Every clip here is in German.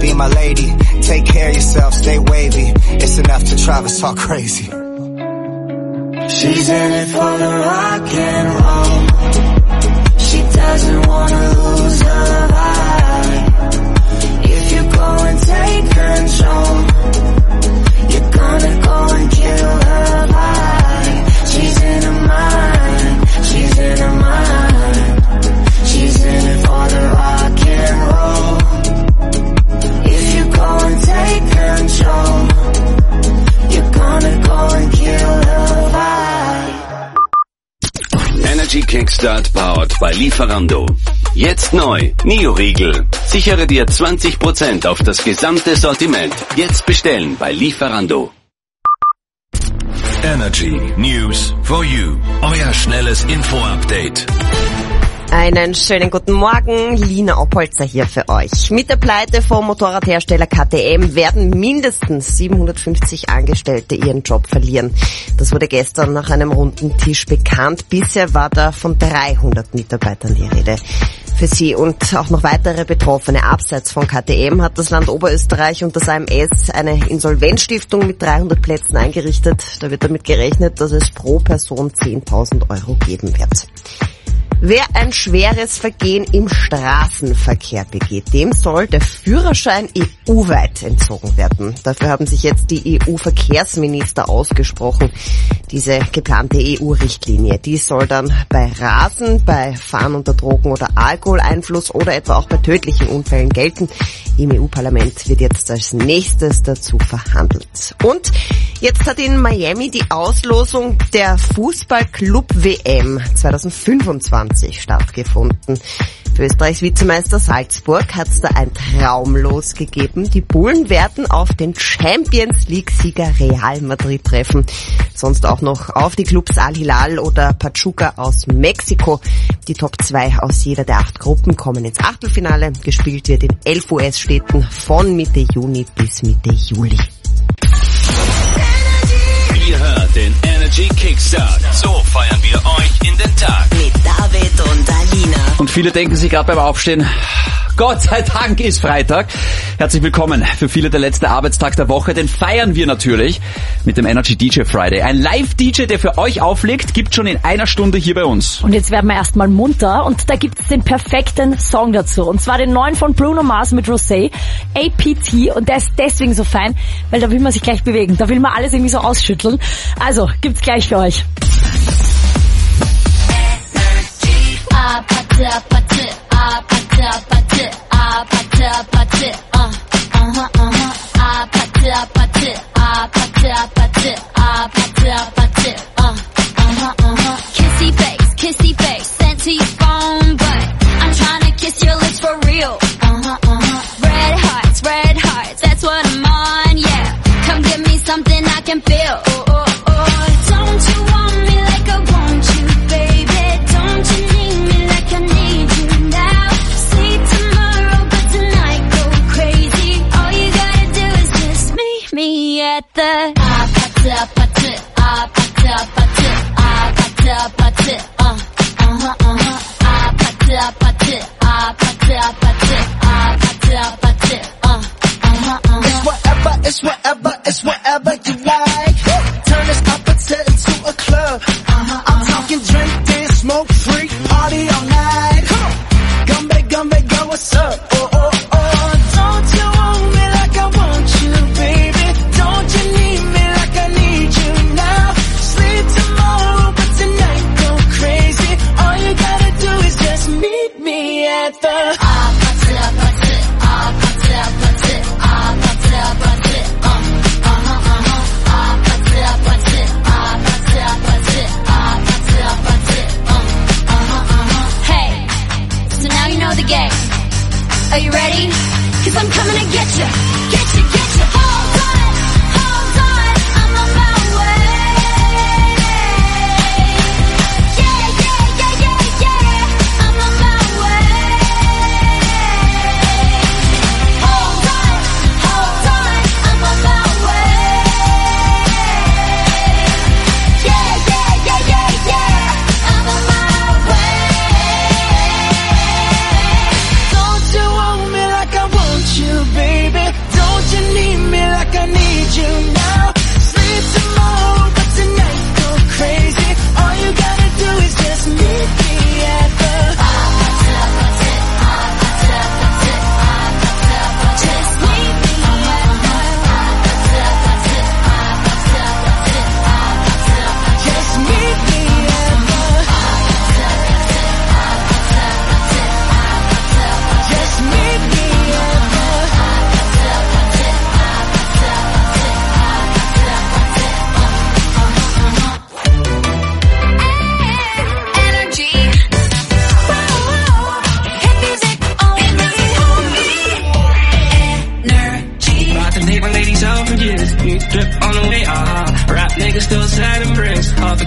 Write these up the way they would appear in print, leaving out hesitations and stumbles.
be my lady. Take care of yourself, stay wavy. It's enough to drive us all crazy. She's in it for the rock and roll. She doesn't wanna lose her vibe. If you go and take control, you're gonna go and kill her vibe. She's in her mind, she's in her mind. She's in it for the rock and roll. If you go and take control, you're gonna go and kill her vibe. Energy Kickstart powered by Lieferando. Jetzt neu, Neo-Riegel. Sichere dir 20% auf das gesamte Sortiment. Jetzt bestellen bei Lieferando. Energy News for You. Euer schnelles Info-Update. Einen schönen guten Morgen, Lina Oppolzer hier für euch. Mit der Pleite vom Motorradhersteller KTM werden mindestens 750 Angestellte ihren Job verlieren. Das wurde gestern nach einem runden Tisch bekannt. Bisher war da von 300 Mitarbeitern die Rede. Für sie und auch noch weitere Betroffene abseits von KTM hat das Land Oberösterreich und das AMS eine Insolvenzstiftung mit 300 Plätzen eingerichtet. Da wird damit gerechnet, dass es pro Person 10.000 Euro geben wird. Wer ein schweres Vergehen im Straßenverkehr begeht, dem soll der Führerschein EU-weit entzogen werden. Dafür haben sich jetzt die EU-Verkehrsminister ausgesprochen. Diese geplante EU-Richtlinie, die soll dann bei Rasen, bei Fahren unter Drogen- oder Alkoholeinfluss oder etwa auch bei tödlichen Unfällen gelten. Im EU-Parlament wird jetzt als nächstes dazu verhandelt. Und jetzt hat in Miami die Auslosung der Fußball-Club-WM 2025 stattgefunden. Für Österreichs Vizemeister Salzburg hat es da ein Traumlos gegeben. Die Bullen werden auf den Champions-League-Sieger Real Madrid treffen. Sonst auch noch auf die Clubs Al-Hilal oder Pachuca aus Mexiko. Die Top 2 aus jeder der 8 Gruppen kommen ins Achtelfinale. Gespielt wird in 11 US-Städten von Mitte Juni bis Mitte Juli. Ihr hört den Energy Kickstart. So feiern wir euch in den Tag. Mit David und Alina. Und viele denken sich gerade beim Aufstehen, Gott sei Dank ist Freitag. Herzlich willkommen für viele der letzte Arbeitstag der Woche. Den feiern wir natürlich mit dem Energy DJ Friday. Ein Live-DJ, der für euch auflegt, gibt schon in einer Stunde hier bei uns. Und jetzt werden wir erstmal munter und da gibt es den perfekten Song dazu. Und zwar den neuen von Bruno Mars mit Rosé, APT. Und der ist deswegen so fein, weil da will man sich gleich bewegen. Da will man alles irgendwie so ausschütteln. Also, gibt's gleich für euch. Kissy face, sent to your phone, but I'm trying to kiss your lips for real. Red hearts, that's what I'm on, yeah. Come give me something I can feel. Don't you want me like I want you, baby? Don't you need me like I need you now? See tomorrow, but tonight go crazy. All you gotta do is just meet me at the It's whatever you like. Turn this opposite into a club. I'm talking drink, dance, smoke, freak, party all night. Gumbe, girl, what's up? Don't you want me like I want you, baby? Don't you need me like I need you now? Sleep tomorrow, but tonight go crazy. All you gotta do is just meet me at the Are you ready? 'Cause I'm coming to get you. Hold on, I'm on my way. Yeah, I'm on my way. Hold on, I'm on my way. Yeah, I'm on my way. Don't you want me like I want you, baby?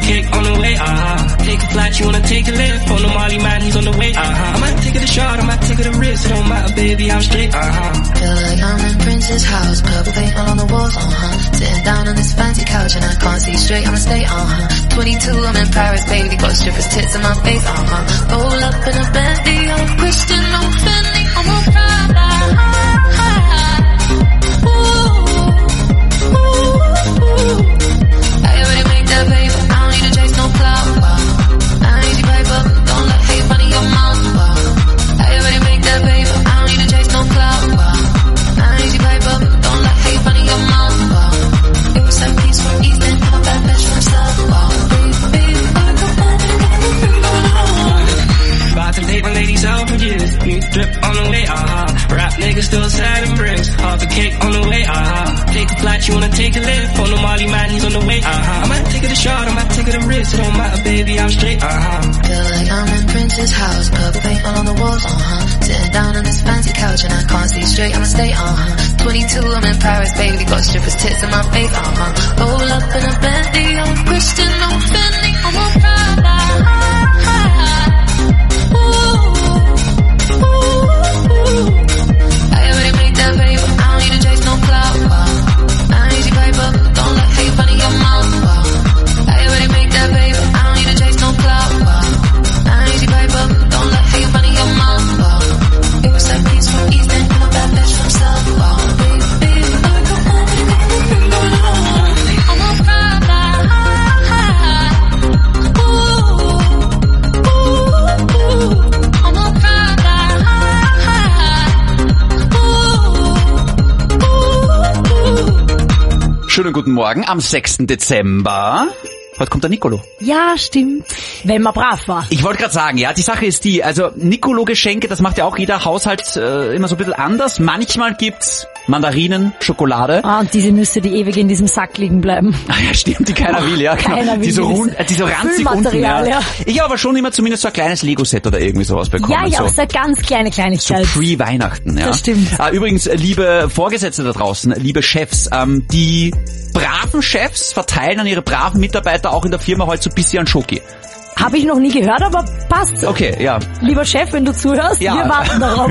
cake on the way, Take a flight, you wanna take a lift. On the Molly man, he's on the way, I might take it a shot, I might take it a risk. It don't matter, baby, I'm straight, Feel like I'm in Prince's house, purple paint all on the walls, Sitting down on this fancy couch and I can't see straight, I'ma stay, 22, I'm in Paris, baby, got strippers' tits in my face, Roll up in a Bentley, I'm Christian, I'm Fendi, I'm a Prada, I already make that paper, I don't need to chase no clout, I ain't the paper, don't let hate money your mouth, I already make that paper, I don't need to chase no clout, I ain't the paper, don't let hate money your mouth, it was like peace from East End, I'm a bad bitch from South, About to take my ladies out for years. New drip on the way, Rap niggas still sad and bricks. Half a cake on the way, Take a flight, you wanna take a lift. On the Molly man, he's on the way, I might take it a shot, I might take it a risk. It don't matter, baby, I'm straight, Feel like I'm in Prince's house, purple paint all on the walls, Sitting down on this fancy couch and I can't see straight, I'ma stay, 22, I'm in Paris, baby, got strippers' tits in my face, Roll up in a Bentley, I'm Christian, I'm Fendi, I'm a Prada, I already made that paper, I don't need to chase no clout, I ain't the paper, don't let hate money your mouth, I already made that paper, I don't need to chase no clout, I ain't the paper, don't let hate money your mouth, it was like peace from East End, I'm a bad bitch from South, baby, I'm a Prada, I'm a Prada. Schönen guten Morgen am 6. Dezember. Heute kommt der Nicolo. Ja, stimmt. Wenn man brav war. Ich wollte gerade sagen, ja, die Sache ist die, also Nicolo-Geschenke, das macht ja auch jeder Haushalt immer so ein bisschen anders. Manchmal gibt's Mandarinen, Schokolade. Und diese Nüsse, die ewig in diesem Sack liegen bleiben. Ah ja, stimmt, die keiner will, ja. Genau. Keiner will die so ranzig unten, ja. Ich habe aber schon immer zumindest so ein kleines Lego-Set oder irgendwie sowas bekommen. Ja, ja, so eine ganz kleine Kleinigkeit. So pre-Weihnachten, ja. Das stimmt. Übrigens, liebe Vorgesetzte da draußen, liebe Chefs, die braven Chefs verteilen an ihre braven Mitarbeiter auch in der Firma heute so ein bisschen Schoki. Habe ich noch nie gehört, aber passt. Okay, ja. Lieber Chef, wenn du zuhörst, ja. Wir warten darauf.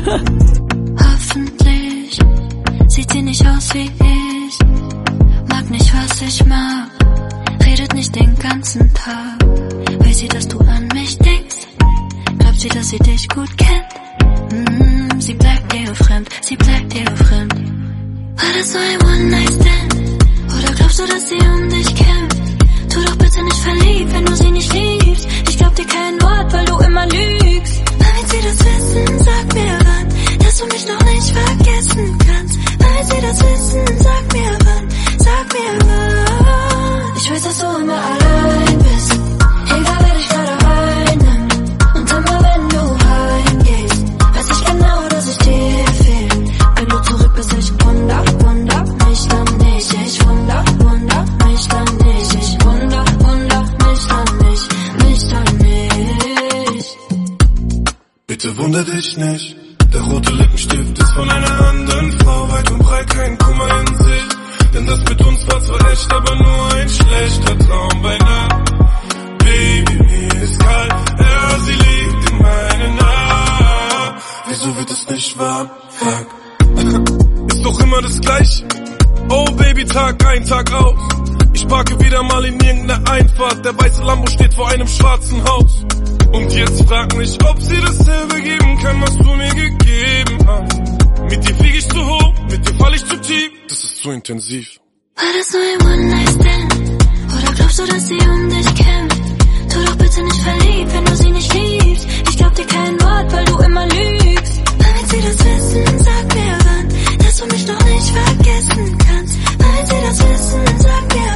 Hoffentlich sieht sie nicht aus wie ich, mag nicht, was ich mag, redet nicht den ganzen Tag. Weiß sie, dass du an mich denkst? Glaubt sie, dass sie dich gut kennt? Sie bleibt dir fremd, sie bleibt dir fremd. War das so ein One-Night-Stand? Oder glaubst du, dass sie um dich kämpft? Tu doch bitte nicht verliebt, wenn du sie nicht liebst. Ich glaub dir kein Wort, weil du immer lügst. Wenn sie das wissen, sag mir wann, dass du mich noch nicht vergessen kannst. Wenn sie das wissen, sag mir wann, sag mir wann. Ich weiß, dass du immer allein bist, egal wer dich gerade einnimmt. Und immer wenn du heimgehst, weiß ich genau, dass ich dir fehl. Wenn du zurück bist, ich wunder mich dann nicht. Ich wunder mich dann nicht. Ich wunder mich dann nicht. Bitte wunder dich nicht, der rote Lippenstift ist von einer anderen Frau. Weit und breit kein Kummer in Sicht, denn das mit uns war zwar echt, aber nur ein schlechter Traum bei Nacht. Baby, mir ist kalt, ja, sie liegt in meinen Armen. Wieso wird es nicht warm? Fuck. Ist doch immer das Gleiche. Oh Baby, Tag ein, Tag aus. Ich parke wieder mal in irgendeiner Einfahrt. Der weiße Lambo steht vor einem schwarzen Haus. Und jetzt frag mich, ob sie dasselbe geben kann, was du mir gegeben hast. Mit dir flieg ich zu hoch, mit dir fall ich zu tief. Das ist zu intensiv. War das nur ein One-Night-Stand? Oder glaubst du, dass sie um dich kämpft? Tu doch bitte nicht verliebt, wenn du sie nicht liebst. Ich glaub dir kein Wort, weil du immer lügst. Wenn sie das wissen, sag mir wann, dass du mich noch nicht vergessen kannst. Wenn sie das wissen, sag mir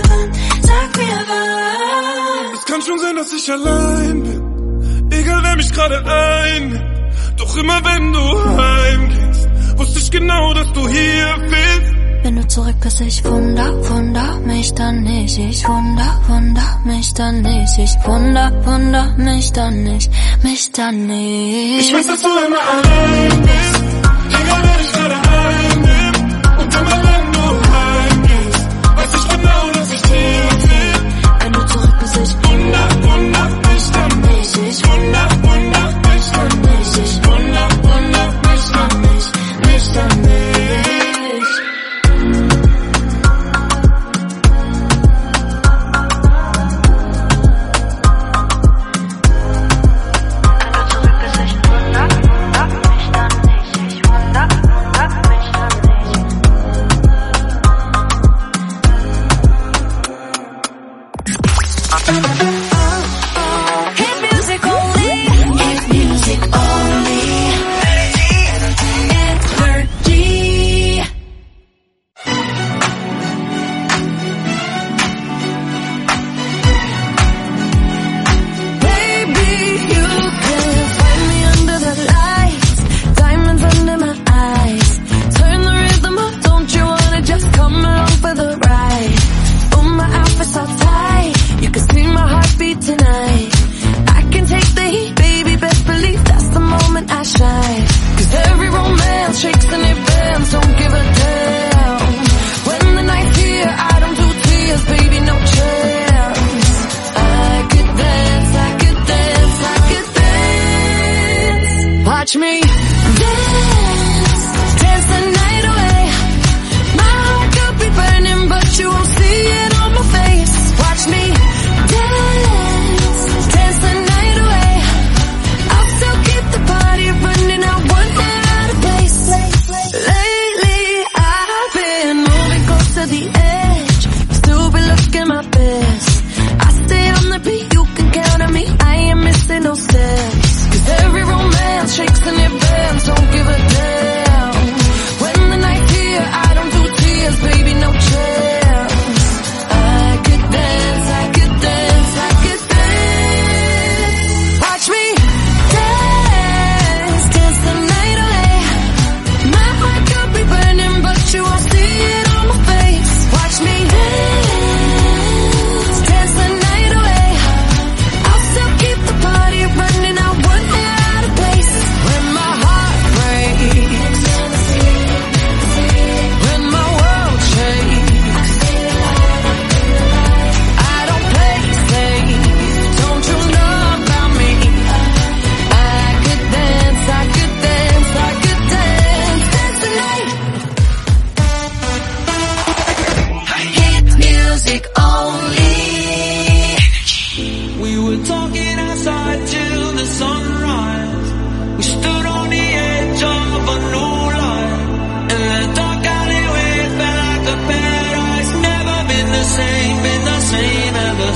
wann. Es kann schon sein, dass ich allein bin, egal wer mich gerade einnimmt. Doch immer wenn du heimgehst, wusste ich genau, dass du hier bist. Wenn du zurück bist, ich wunder mich dann nicht. Ich wunder mich dann nicht. Ich wunder mich dann nicht. Ich weiß, dass du immer allein bist, egal wer dich gerade einnimmt. Und immer wenn du heimgehst, weiß ich genau, dass ich dir fehl. Wenn du zurück bist, ich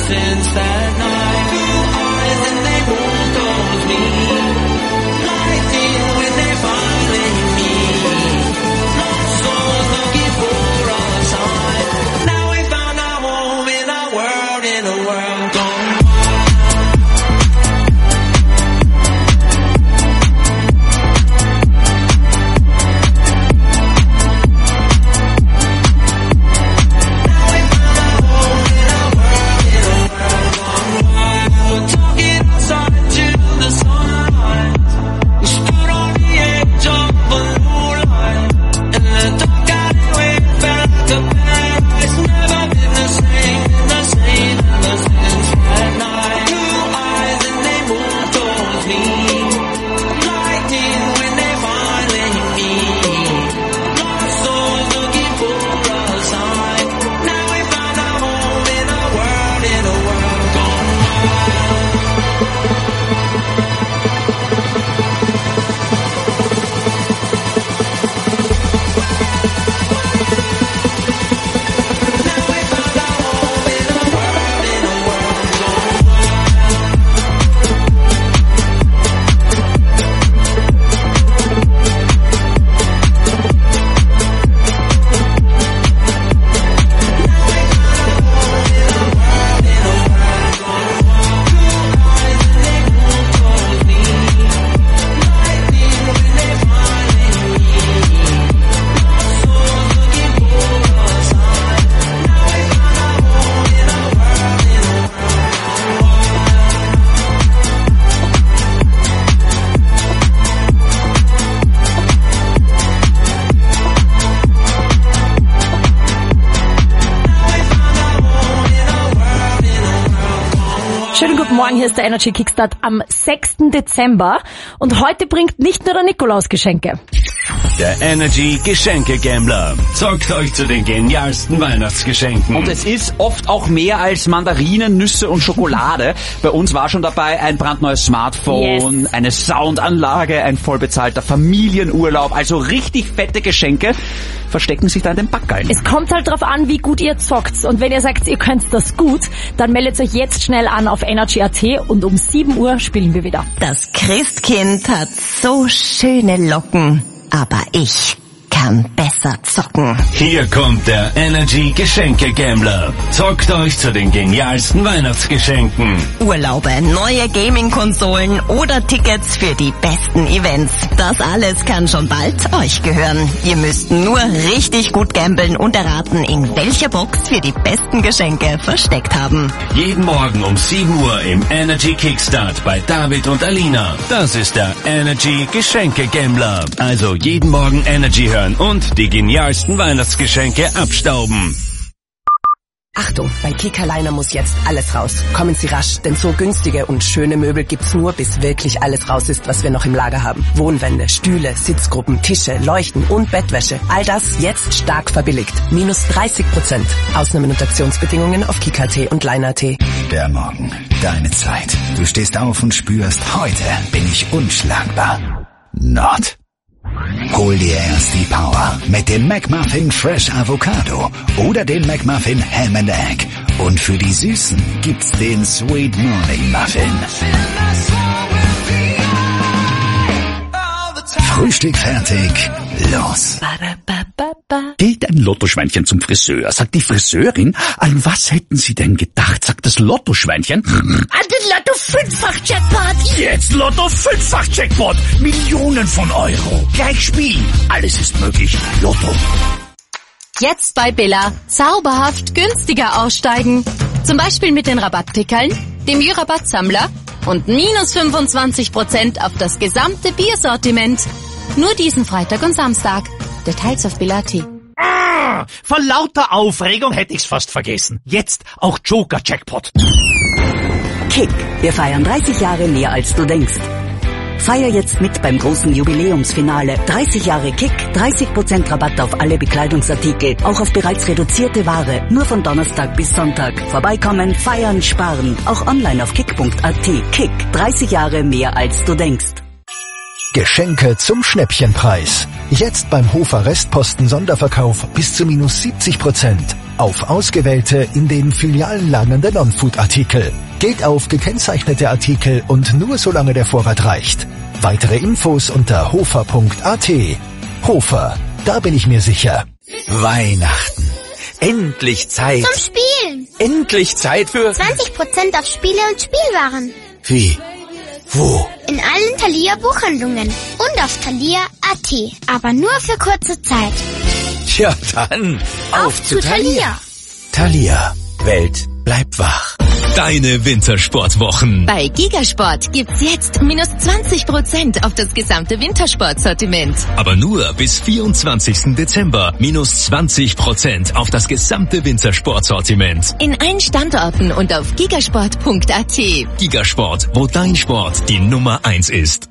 since that night. Blue eyes and they move towards me. Lightning when they finally meet. Lost souls looking for a sign. Now we found our home in a world gone wild. Schönen guten Morgen, hier ist der Energy Kickstart am 6. Dezember und heute bringt nicht nur der Nikolaus Geschenke. Der Energy Geschenke-Gambler zockt euch zu den genialsten Weihnachtsgeschenken. Und es ist oft auch mehr als Mandarinen, Nüsse und Schokolade. Bei uns war schon dabei ein brandneues Smartphone, Yes. eine Soundanlage, ein vollbezahlter Familienurlaub. Also richtig fette Geschenke verstecken sich da in den Backgallen. Es kommt halt drauf an, wie gut ihr zockt. Und wenn ihr sagt, ihr könnt das gut, dann meldet euch jetzt schnell an auf Energy.at und um 7 Uhr spielen wir wieder. Das Christkind hat so schöne Locken, aber ich kann besser zocken. Hier kommt der Energy Geschenke-Gambler. Zockt euch zu den genialsten Weihnachtsgeschenken. Urlaube, neue Gaming-Konsolen oder Tickets für die besten Events. Das alles kann schon bald euch gehören. Ihr müsst nur richtig gut gamblen und erraten, in welcher Box wir die besten Geschenke versteckt haben. Jeden Morgen um 7 Uhr im Energy Kickstart bei David und Alina. Das ist der Energy Geschenke-Gambler. Also jeden Morgen Energy hören und die genialsten Weihnachtsgeschenke abstauben. Achtung, bei Kickerliner muss jetzt alles raus. Kommen Sie rasch, denn so günstige und schöne Möbel gibt's nur, bis wirklich alles raus ist, was wir noch im Lager haben. Wohnwände, Stühle, Sitzgruppen, Tische, Leuchten und Bettwäsche. All das jetzt stark verbilligt. Minus 30%. Ausnahmen und Aktionsbedingungen auf Kicker.at und Liner.at. Der Morgen, deine Zeit. Du stehst auf und spürst, heute bin ich unschlagbar. Not. Hol dir erst die Power mit dem McMuffin Fresh Avocado oder dem McMuffin Ham and Egg. Und für die Süßen gibt's den Sweet Morning Muffin. Frühstück fertig, los. Geht ein Lottoschweinchen zum Friseur, sagt die Friseurin, an was hätten Sie denn gedacht, sagt das Lottoschweinchen? An den Lotto-5-fach-Jackpot. Jetzt Lotto 5-fach-Jackpot, Millionen von Euro. Gleich spielen, alles ist möglich, Lotto. Jetzt bei Billa zauberhaft günstiger aussteigen. Zum Beispiel mit den Rabattpickeln, dem Jü-Rabatt-Sammler und minus 25% auf das gesamte Biersortiment. Nur diesen Freitag und Samstag. Details auf Billa.at. Vor lauter Aufregung hätte ich's fast vergessen. Jetzt auch Joker-Jackpot. Kick, wir feiern 30 Jahre mehr als du denkst. Feier jetzt mit beim großen Jubiläumsfinale. 30 Jahre Kick, 30% Rabatt auf alle Bekleidungsartikel, auch auf bereits reduzierte Ware. Nur von Donnerstag bis Sonntag. Vorbeikommen, feiern, sparen. Auch online auf kick.at. Kick, 30 Jahre mehr als du denkst. Geschenke zum Schnäppchenpreis. Jetzt beim Hofer Restposten Sonderverkauf bis zu minus 70%. auf ausgewählte, in den Filialen lagernde Non-Food-Artikel. Geht auf gekennzeichnete Artikel und nur solange der Vorrat reicht. Weitere Infos unter hofer.at. Hofer, da bin ich mir sicher. Weihnachten. Endlich Zeit. Zum Spielen. Endlich Zeit für... 20% auf Spiele und Spielwaren. Wie? Wo? In allen Thalia Buchhandlungen und auf thalia.at. Aber nur für kurze Zeit. Ja, dann auf zu Thalia. Thalia. Welt bleibt wach. Deine Wintersportwochen. Bei Gigasport gibt's jetzt minus 20% auf das gesamte Wintersportsortiment. Aber nur bis 24. Dezember minus 20% auf das gesamte Wintersportsortiment. In allen Standorten und auf gigasport.at. Gigasport, wo dein Sport die Nummer 1 ist.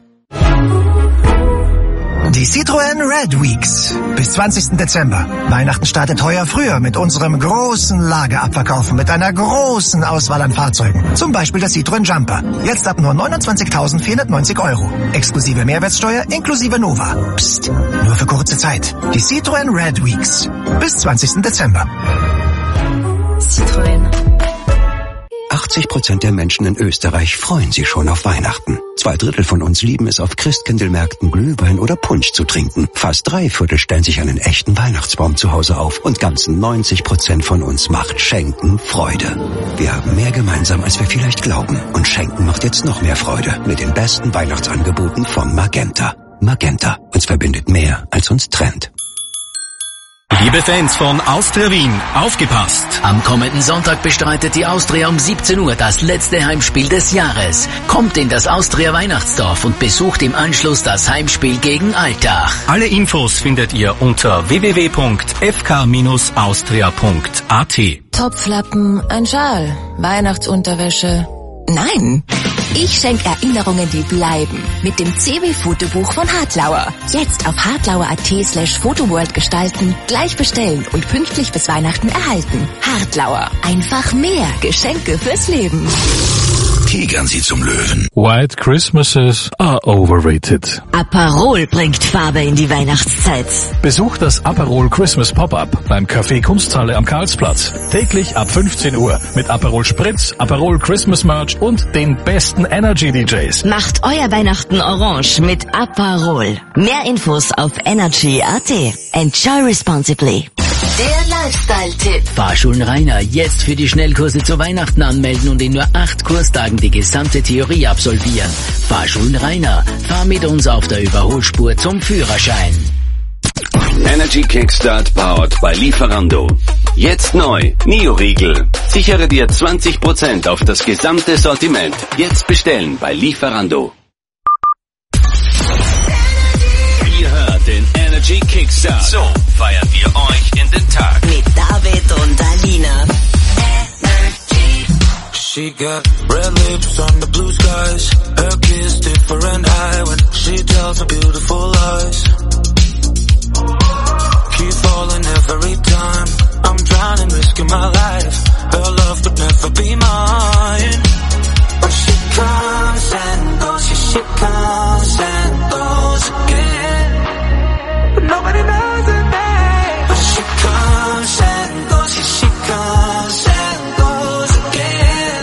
Die Citroën Red Weeks. Bis 20. Dezember. Weihnachten startet heuer früher mit unserem großen Lagerabverkauf mit einer großen Auswahl an Fahrzeugen. Zum Beispiel der Citroën Jumper. Jetzt ab nur 29.490 €. Exklusive Mehrwertsteuer, inklusive Nova. Psst, nur für kurze Zeit. Die Citroën Red Weeks. Bis 20. Dezember. Citroën. 80% der Menschen in Österreich freuen sich schon auf Weihnachten. 2/3 von uns lieben es, auf Christkindlmärkten Glühwein oder Punsch zu trinken. Fast 3/4 stellen sich einen echten Weihnachtsbaum zu Hause auf. Und ganzen 90% von uns macht Schenken Freude. Wir haben mehr gemeinsam, als wir vielleicht glauben. Und Schenken macht jetzt noch mehr Freude mit den besten Weihnachtsangeboten von Magenta. Magenta, uns verbindet mehr, als uns trennt. Liebe Fans von Austria Wien, aufgepasst! Am kommenden Sonntag bestreitet die Austria um 17 Uhr das letzte Heimspiel des Jahres. Kommt in das Austria Weihnachtsdorf und besucht im Anschluss das Heimspiel gegen Altach. Alle Infos findet ihr unter www.fk-austria.at. Topflappen, ein Schal, Weihnachtsunterwäsche. Nein, ich schenke Erinnerungen, die bleiben. Mit dem CW-Fotobuch von Hartlauer. Jetzt auf hartlauer.at/Photoworld gestalten, gleich bestellen und pünktlich bis Weihnachten erhalten. Hartlauer. Einfach mehr Geschenke fürs Leben. Tigern Sie zum Löwen. White Christmases are overrated. Aperol bringt Farbe in die Weihnachtszeit. Besucht das Aperol Christmas Pop-Up beim Café Kunsthalle am Karlsplatz. Täglich ab 15 Uhr mit Aperol Spritz, Aperol Christmas Merch und den besten Energy DJs. Macht euer Weihnachten orange mit Aperol. Mehr Infos auf energy.at. Enjoy responsibly. Der Lifestyle-Tipp. Fahrschulen Rainer jetzt für die Schnellkurse zu Weihnachten anmelden und in nur 8 Kurstagen die gesamte Theorie absolvieren. Fahrschulen Rainer. Fahr mit uns auf der Überholspur zum Führerschein. Energy Kickstart powered by Lieferando. Jetzt neu, Neo-Riegel. Sichere dir 20% auf das gesamte Sortiment. Jetzt bestellen bei Lieferando. Ihr hört den Energy Kickstart. So feiern wir euch in den Tag. Mit David und Alina. She got red lips on the blue skies. Her kiss different high when she tells her beautiful lies. Keep falling every time. I'm drowning, risking my life. Her love could never be mine. But she comes and goes, yeah, she comes and goes again. But nobody knows her name. But she comes and goes, yeah, she comes and goes again.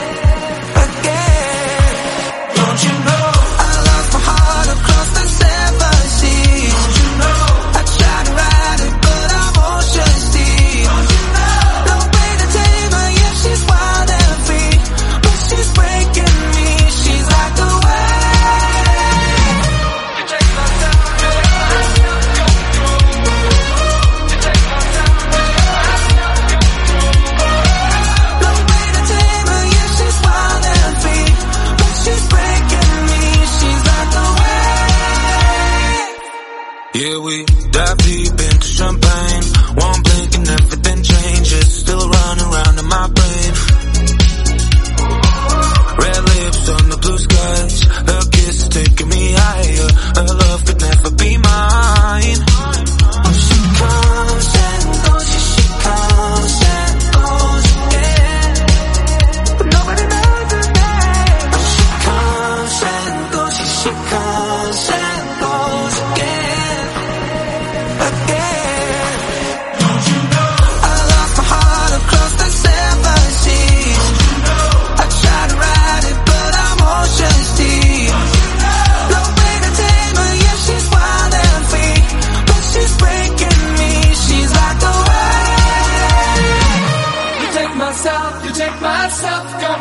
Again. Don't you know I lost my heart across the 7 seas? Don't you know I tried to ride it but I'm ocean deep? Don't you know no way to tame her, yeah, she's wild and free. But she's breaking me, she's like the wave. You take my time, no way to tame her, yeah, she's wild and free. But she's breaking me, she's like the wave. Yeah, we dive deep into champagne. One blink and everything changes. Still running around in my brain. Red lips on the blue skies. Her kiss is taking me higher. Her love could never be mine. She comes and goes, yeah, she comes and goes again. But nobody knows her name. But she comes and goes, yeah, she comes and goes again. Again. Don't you know I lost my heart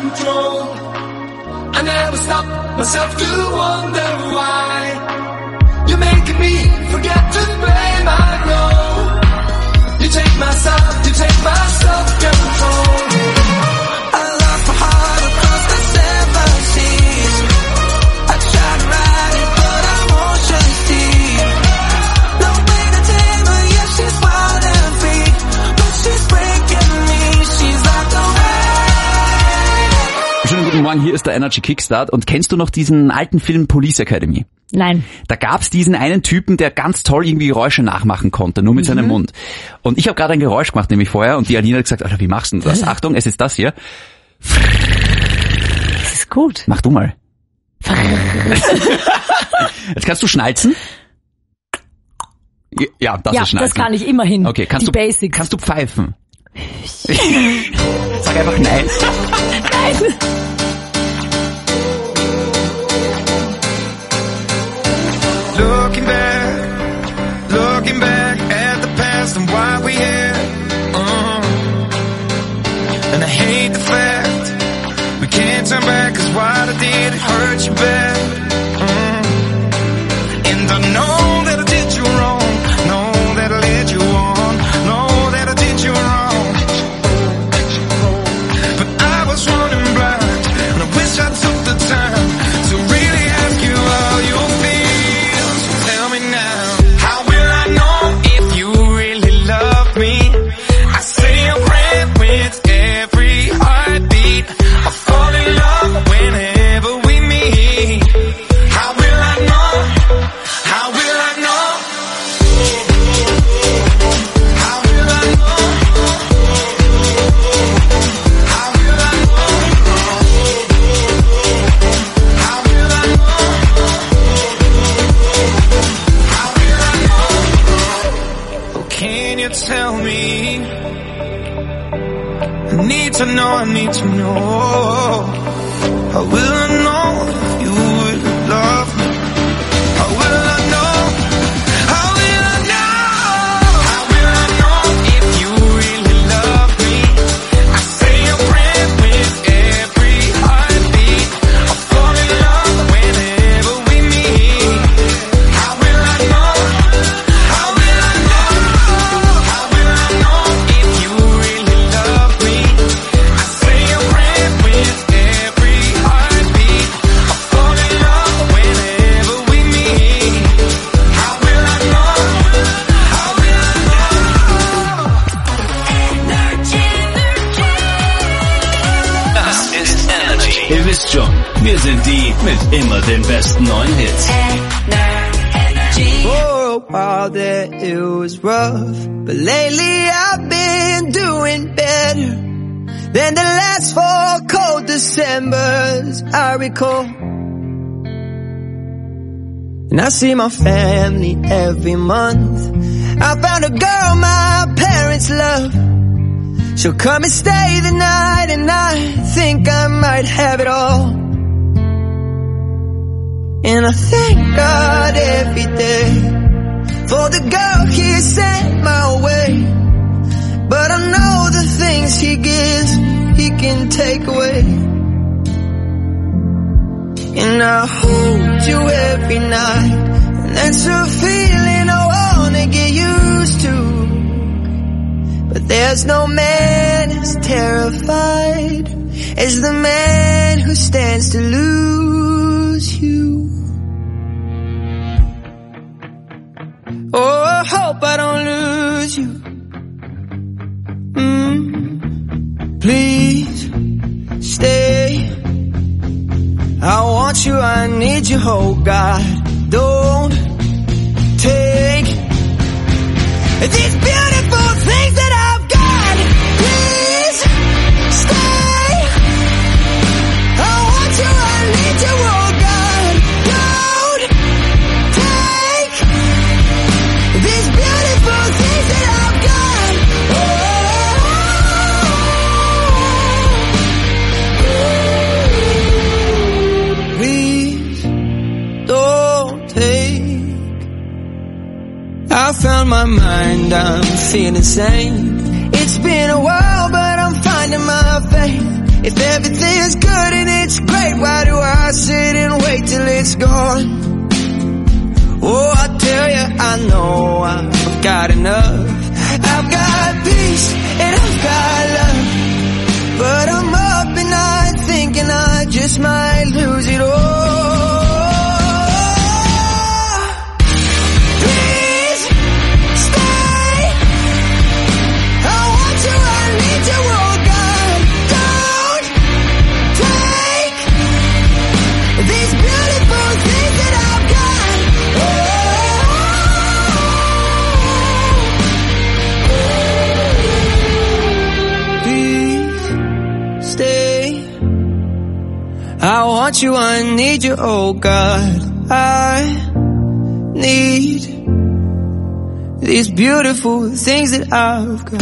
control. I never stop myself to wonder why. You're making me forget to blame, I know. You take my side, you take my self-control. I lost my heart across the 7 seas. I tried to ride it, but I'm ocean's deep. No way to tame her, yeah, she's wild and free. But she's breaking me, she's like the way. Schönen guten Morgen, hier ist der Energy Kickstart. Und kennst du noch diesen alten Film Police Academy? Nein. Da gab's diesen einen Typen, der ganz toll irgendwie Geräusche nachmachen konnte, nur mit seinem Mund. Und ich habe gerade ein Geräusch gemacht, nämlich vorher, und die Alina hat gesagt, Alter, wie machst du das? Achtung, es ist das hier. Das ist gut. Mach du mal. Jetzt kannst du schnalzen. Ja, das ist schnalzen. Ja, das kann ich immerhin. Okay, die Basics. Kannst du pfeifen? Sag einfach nein. Nein. Looking back at the past and why we here. And I hate the fact we can't turn back, 'cause what I did hurt you bad. And I know that I did you wrong, know that I led you on, know that I did you wrong. But I was running blind, and I wish I took the time to really ask you how you feel. So tell me now. I need to know. How will I know if you would love me? How will I know? How will I know? How will I know if you really love me? I say a prayer with every heartbeat. I fall in love whenever we meet. How will I know? How will I know? How will I know if you really love me? Ihr wisst schon, wir sind die mit immer den besten neuen Hits. For a while there it was rough, but lately I've been doing better than the last 4 cold Decembers I recall. And I see my family every month. I found a girl my parents love. She'll come and stay the night, and I think I might have it all. And I thank God every day for the girl He sent my way. But I know the things He gives, He can take away. And I hold you every night, and that's a feeling I wanna get used to. But there's no man as terrified as the man who stands to lose you. Oh, I hope I don't lose you. Please stay. I want you, I need you, oh God. Don't take these beautiful things that I've got. Please stay. I want you, I need you, oh God. Don't take these beautiful things that I've got. Please don't take. I found my mind, I'm feeling sane. It's been a while, but I'm finding my faith. If everything's good and it's great, why do I sit and wait till it's gone? Oh, I tell you, I know I've got enough. I've got peace and I've got love, but I'm up at night thinking I just might lose it all. Please stay. I want you, I need you, oh God. Don't take these beautiful things that I've got. Stay. I want you, I need you, oh God. I need these beautiful things that I've got.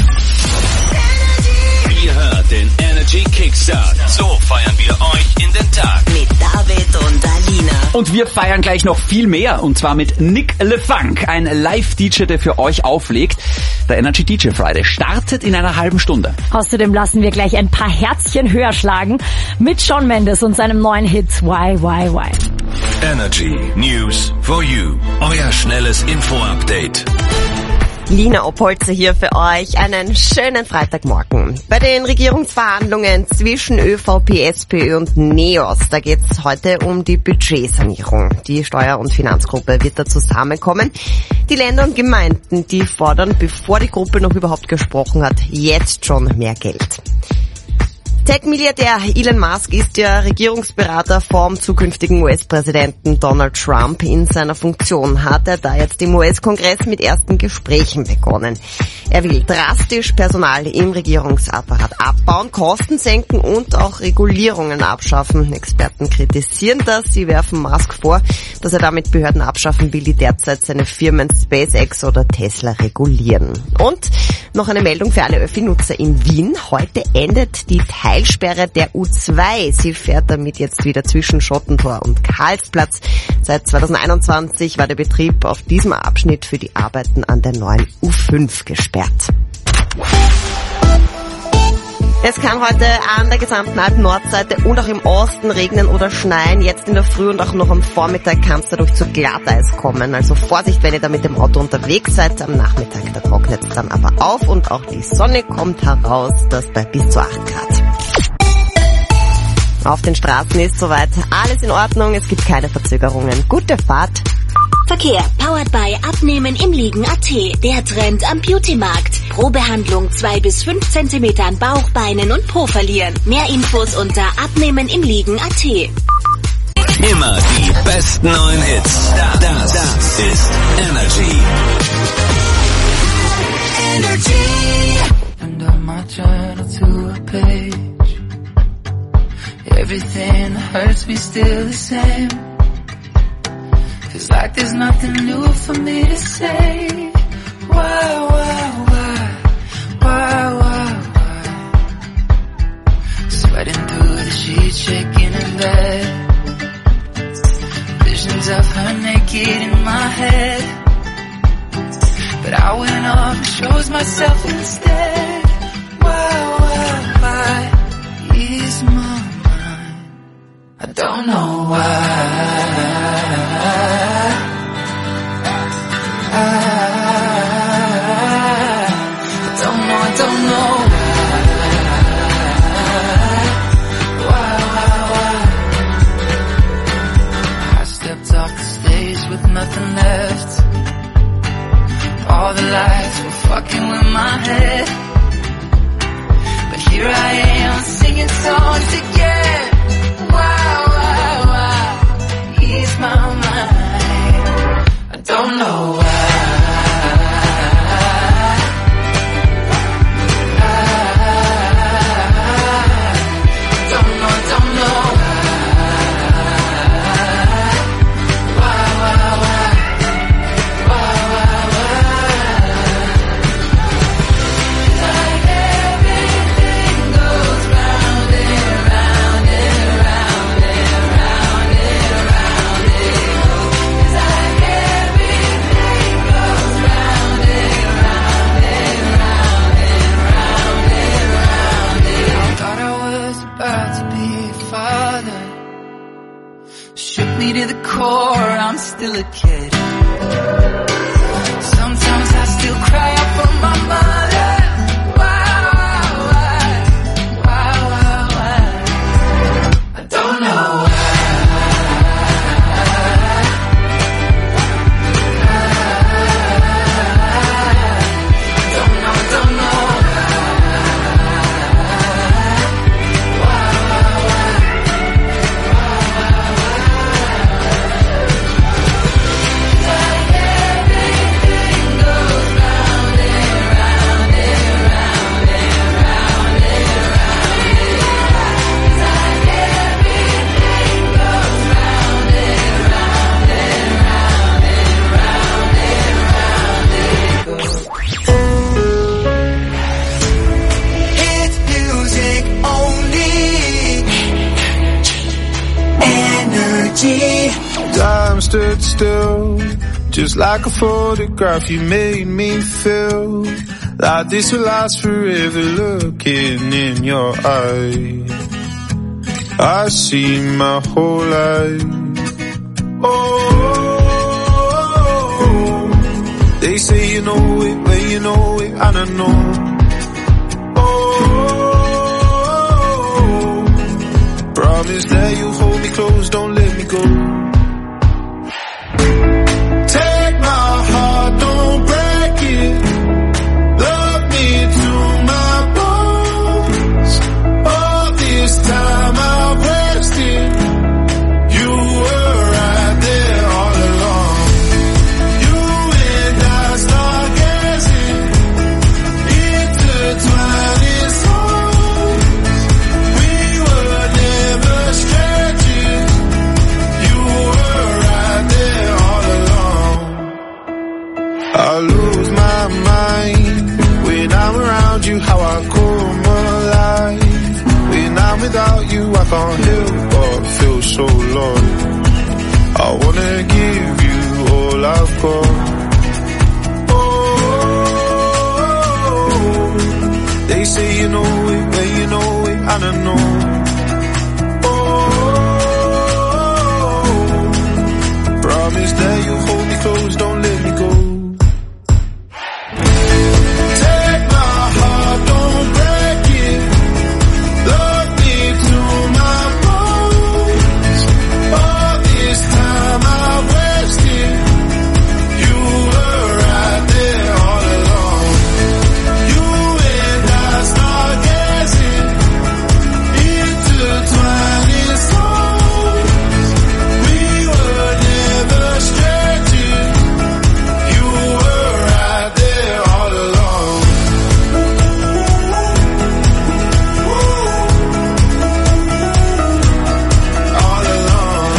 Ihr hört den Energy Kickstart. So feiern wir euch in den Tag. Mit David und Alina. Und wir feiern gleich noch viel mehr, und zwar mit Nick LeFunk, ein Live-DJ, der für euch auflegt. Der Energy DJ Friday startet in einer halben Stunde. Außerdem lassen wir gleich ein paar Herzchen höher schlagen mit Shawn Mendes und seinem neuen Hit Why. Energy News for You. Euer schnelles Info-Update. Lina Opolzer hier für euch. Einen schönen Freitagmorgen. Bei den Regierungsverhandlungen zwischen ÖVP, SPÖ und NEOS, da geht's heute um die Budgetsanierung. Die Steuer- und Finanzgruppe wird da zusammenkommen. Die Länder und Gemeinden, die fordern, bevor die Gruppe noch überhaupt gesprochen hat, jetzt schon mehr Geld. Tech-Milliardär Elon Musk ist ja Regierungsberater vom zukünftigen US-Präsidenten Donald Trump. In seiner Funktion hat er da jetzt im US-Kongress mit ersten Gesprächen begonnen. Er will drastisch Personal im Regierungsapparat abbauen, Kosten senken und auch Regulierungen abschaffen. Experten kritisieren das. Sie werfen Musk vor, dass er damit Behörden abschaffen will, die derzeit seine Firmen SpaceX oder Tesla regulieren. Und noch eine Meldung für alle Öffi-Nutzer in Wien. Heute endet die Teilsperre der U2. Sie fährt damit jetzt wieder zwischen Schottentor und Karlsplatz. Seit 2021 war der Betrieb auf diesem Abschnitt für die Arbeiten an der neuen U5 gesperrt. Es kann heute an der gesamten Alpen-Nordseite und auch im Osten regnen oder schneien. Jetzt in der Früh und auch noch am Vormittag kann es dadurch zu Glatteis kommen. Also Vorsicht, wenn ihr da mit dem Auto unterwegs seid. Am Nachmittag, da trocknet es dann aber auf und auch die Sonne kommt heraus. Das bei bis zu 8 Grad. Auf den Straßen ist soweit alles in Ordnung. Es gibt keine Verzögerungen. Gute Fahrt. Verkehr, powered by Abnehmen im Liegen.at, der Trend am Beauty-Markt. Pro Behandlung 2 bis 5 cm an Bauch, Beinen und Po verlieren. Mehr Infos unter Abnehmen im Liegen.at. Immer die besten neuen Hits. Das ist Energy. Opened up my journal to a page. Everything that hurts me still the same. Feels like there's nothing new for me to say. Why? Sweating through the sheets, shaking in bed. Visions of her naked in my head. But I went off and chose myself instead. Why? Ease my mind. I don't know why. I don't know why. I stepped off the stage with nothing left. All the lights were fucking with my head. But here I am singing songs again. Why? Ease my mind. I don't know why. Round and round. core, I'm still a kid. Sometimes I still cry out for my mother. Why? I don't know why. Time stood still, just like a photograph. You made me feel like this will last forever. Looking in your eyes, I see my whole life. Oh, they say you know it, but you know it, and I know. Oh, promise that you'll hold me close, don't let me go. Take my heart, don't break it. Love me to my bones. All this time I wasted. You were right there all along. You and I start guessing, intertwining souls. We were never strangers. You were right there all along. I lose my mind when I'm around you, how I come alive. When I'm without you, I can't help but feel so lost. I wanna give you all I've got. Oh, they say you know it, but you know it, and I know. Oh, promise that you'll hold me close, don't let me go. Take my heart, don't break it. Love me to my bones. All this time I wasted. You were right there all along. You and I start guessing, intertwining souls. We were never strangers. You were right there all along. All along.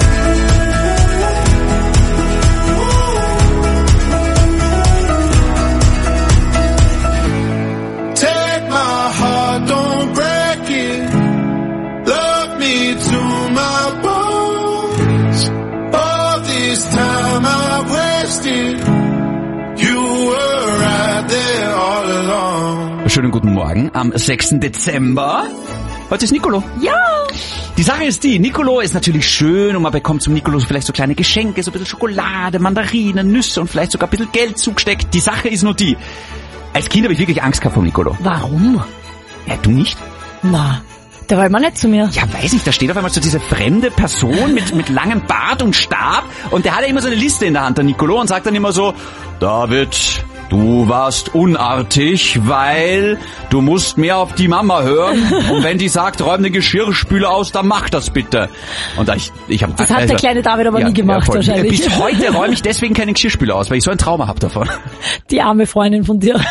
Take my heart, don't break it. Love me to my bones. All this time I wasted. You were right there all along. Schönen guten Morgen am 6. Dezember. Heute ist Nicolo. Ja! Die Sache ist die, Nicolo ist natürlich schön und man bekommt zum Nicolo vielleicht so kleine Geschenke, so ein bisschen Schokolade, Mandarinen, Nüsse und vielleicht sogar ein bisschen Geld zugesteckt. Die Sache ist nur die, als Kind habe ich wirklich Angst gehabt vor Nicolo. Warum? Ja, du nicht? Na, der war immer nett zu mir. Ja, weiß ich, da steht auf einmal so diese fremde Person mit langem Bart und Stab und der hat ja immer so eine Liste in der Hand, der Nicolo, und sagt dann immer so, David, du warst unartig, weil du musst mehr auf die Mama hören und wenn die sagt, räum den Geschirrspüler aus, dann mach das bitte. Und ich hab, Das hat der kleine David aber nie gemacht voll. wahrscheinlich. Bis heute räume ich deswegen keinen Geschirrspüler aus, weil ich so ein Trauma habe davon. Die arme Freundin von dir.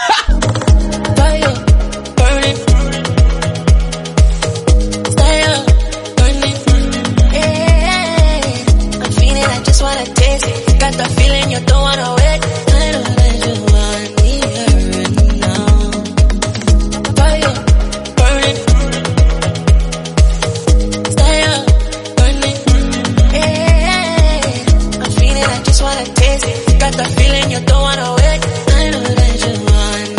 Got the feeling you don't wanna wait. I know that you want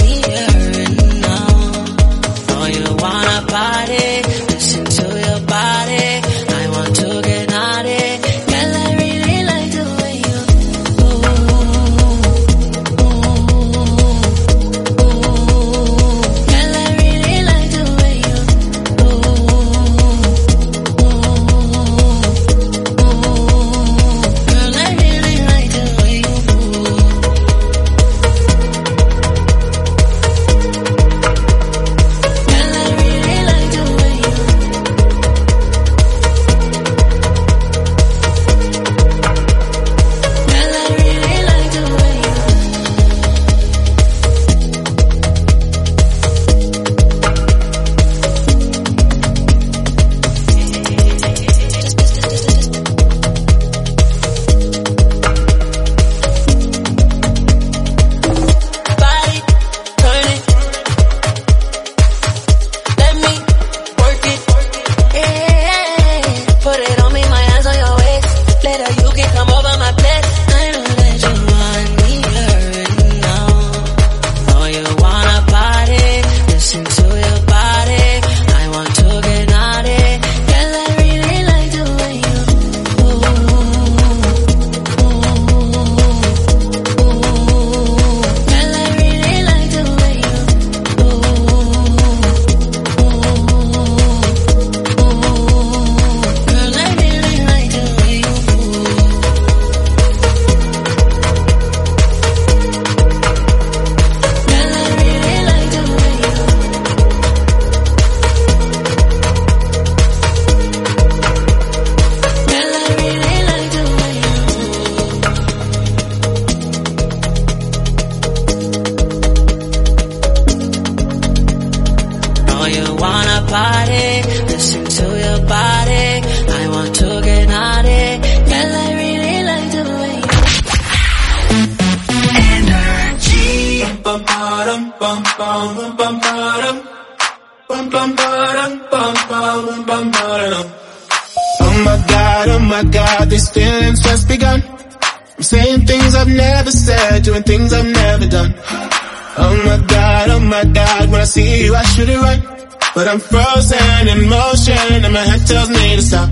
Oh my God, these feelings just begun. I'm saying things I've never said, doing things I've never done. Oh my God, when I see you I should it right. But I'm frozen in motion and my head tells me to stop.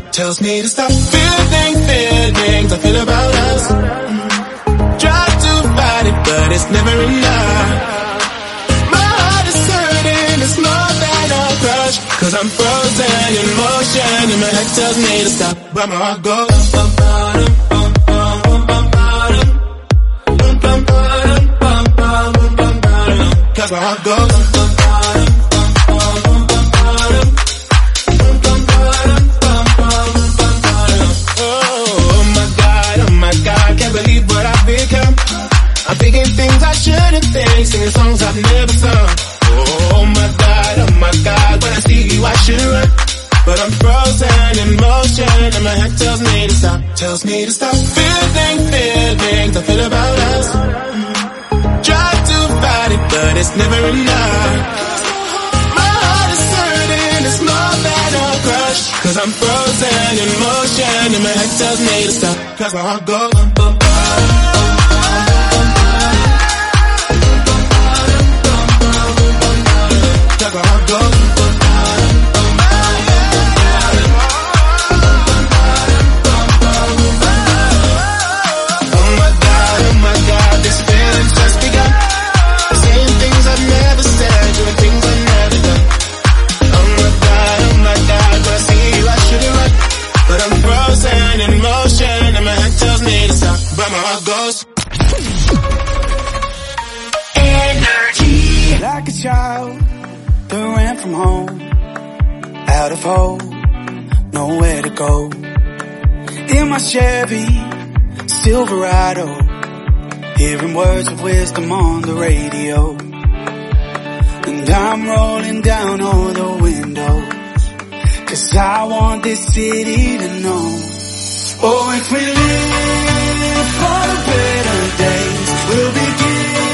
Feelings I feel about us. Try to fight it, but it's never enough. My heart is hurting, it's more than a crush. Cause I'm frozen in motion and my head tells me to stop. But my heart goes bum, bum, bum, bum, bum, bum, bum, bum, bum, bum, bum, cause my heart goes bum, bum, believe what I've become. I'm thinking things I shouldn't think, singing songs I've never sung. Oh my God, when I see you I should run. But I'm frozen in motion and my head tells me to stop. Feelings I feel about us. Try to fight it, but it's never enough. My heart is hurting, it's more than a crush. Cause I'm frozen in motion and my head tells me to stop. Cause my heart goes bum, bum, bum. Like a child that ran from home, out of hope, nowhere to go. In my Chevy Silverado, hearing words of wisdom on the radio. And I'm rolling down all the windows, cause I want this city to know. Oh, if we live for the better days, we'll begin